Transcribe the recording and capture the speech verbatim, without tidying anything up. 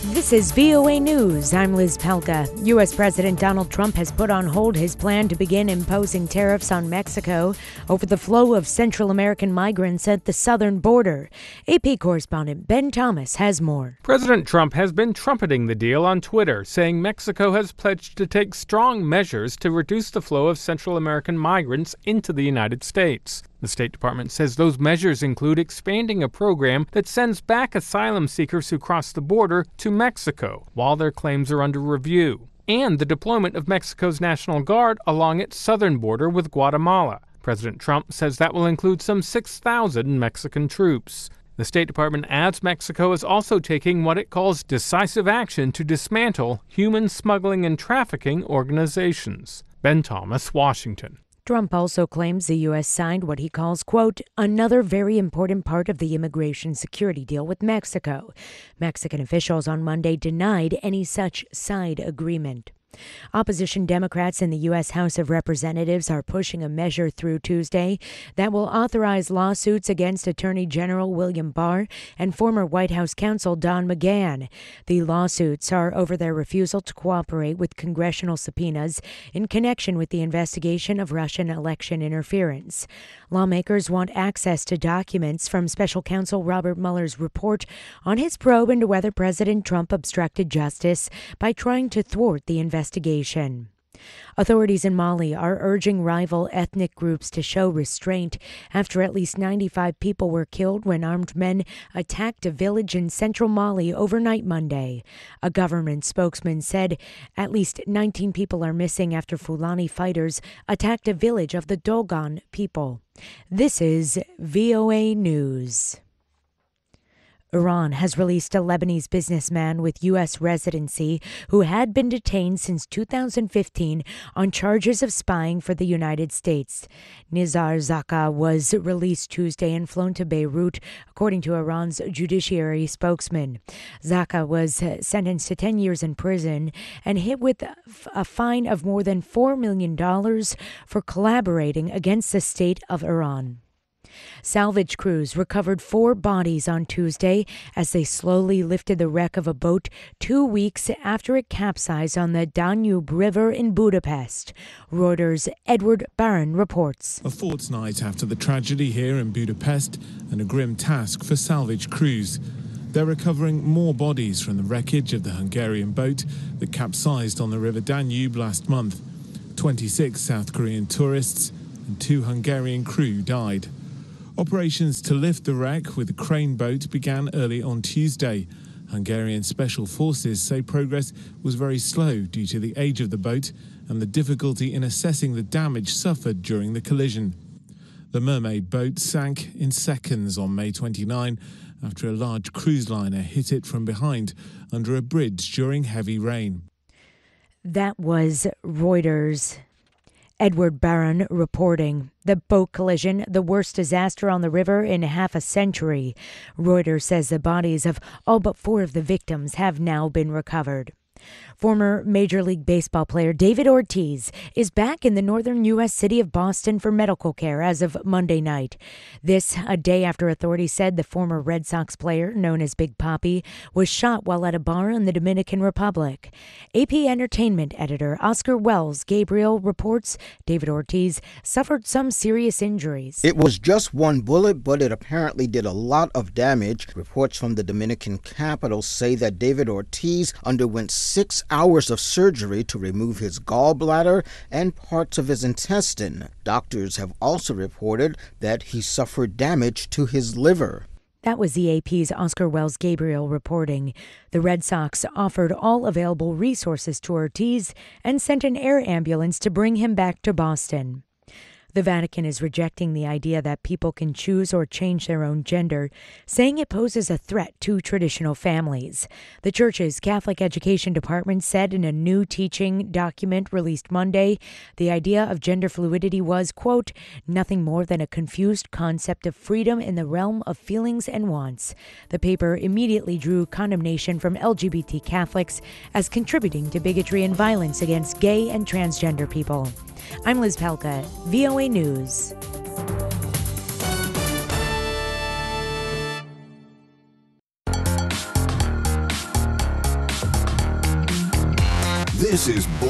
This is V O A News. I'm Liz Pelka. U S. President Donald Trump has put on hold his plan to begin imposing tariffs on Mexico over the flow of Central American migrants at the southern border. A P correspondent Ben Thomas has more. President Trump has been trumpeting the deal on Twitter, saying Mexico has pledged to take strong measures to reduce the flow of Central American migrants into the United States. The State Department says those measures include expanding a program that sends back asylum seekers who cross the border to Mexico while their claims are under review, and the deployment of Mexico's National Guard along its southern border with Guatemala. President Trump says that will include some six thousand Mexican troops. The State Department adds Mexico is also taking what it calls decisive action to dismantle human smuggling and trafficking organizations. Ben Thomas, Washington. Trump also claims the U S signed what he calls, quote, another very important part of the immigration security deal with Mexico. Mexican officials on Monday denied any such side agreement. Opposition Democrats in the U S. House of Representatives are pushing a measure through Tuesday that will authorize lawsuits against Attorney General William Barr and former White House counsel Don McGahn. The lawsuits are over their refusal to cooperate with congressional subpoenas in connection with the investigation of Russian election interference. Lawmakers want access to documents from special counsel Robert Mueller's report on his probe into whether President Trump obstructed justice by trying to thwart the investigation. Investigation. Authorities in Mali are urging rival ethnic groups to show restraint after at least ninety-five people were killed when armed men attacked a village in central Mali overnight Monday. A government spokesman said at least nineteen people are missing after Fulani fighters attacked a village of the Dogon people. This is V O A News. Iran has released a Lebanese businessman with U S residency who had been detained since two thousand fifteen on charges of spying for the United States. Nizar Zaka was released Tuesday and flown to Beirut, according to Iran's judiciary spokesman. Zaka was sentenced to ten years in prison and hit with a fine of more than four million dollars for collaborating against the state of Iran. Salvage crews recovered four bodies on Tuesday as they slowly lifted the wreck of a boat two weeks after it capsized on the Danube River in Budapest. Reuters' Edward Barron reports. A fortnight after the tragedy here in Budapest, and a grim task for salvage crews. They're recovering more bodies from the wreckage of the Hungarian boat that capsized on the River Danube last month. twenty-six South Korean tourists and two Hungarian crew died. Operations to lift the wreck with a crane boat began early on Tuesday. Hungarian special forces say progress was very slow due to the age of the boat and the difficulty in assessing the damage suffered during the collision. The Mermaid boat sank in seconds on May twenty-ninth after a large cruise liner hit it from behind under a bridge during heavy rain. That was Reuters' Edward Barron reporting. The boat collision, the worst disaster on the river in half a century. Reuters says the bodies of all but four of the victims have now been recovered. Former Major League Baseball player David Ortiz is back in the northern U S city of Boston for medical care as of Monday night. This, a day after authorities said the former Red Sox player, known as Big Papi, was shot while at a bar in the Dominican Republic. A P Entertainment editor Oscar Wells Gabriel reports David Ortiz suffered some serious injuries. It was just one bullet, but it apparently did a lot of damage. Reports from the Dominican capital say that David Ortiz underwent six hours of surgery to remove his gallbladder and parts of his intestine. Doctors have also reported that he suffered damage to his liver. That was the A P's Oscar Wells Gabriel reporting. The Red Sox offered all available resources to Ortiz and sent an air ambulance to bring him back to Boston. The Vatican is rejecting the idea that people can choose or change their own gender, saying it poses a threat to traditional families. The Church's Catholic Education Department said in a new teaching document released Monday, the idea of gender fluidity was, quote, nothing more than a confused concept of freedom in the realm of feelings and wants. The paper immediately drew condemnation from L G B T Catholics as contributing to bigotry and violence against gay and transgender people. I'm Liz Pelka, V O A News. This is